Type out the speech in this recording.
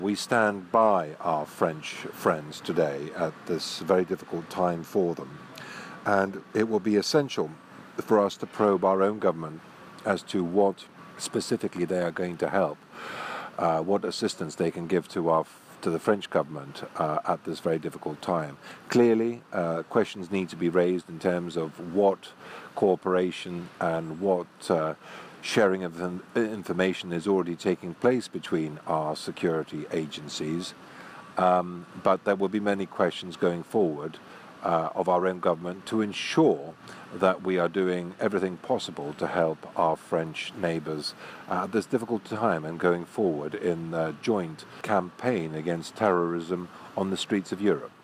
We stand by our French friends today at this very difficult time for them, and it will be essential for us to probe our own government as to what specifically they are going to help, what assistance they can give to the French government at this very difficult time. Clearly, questions need to be raised in terms of what cooperation and what sharing of information is already taking place between our security agencies. But there will be many questions going forward of our own government to ensure that we are doing everything possible to help our French neighbours at this difficult time and going forward in a joint campaign against terrorism on the streets of Europe.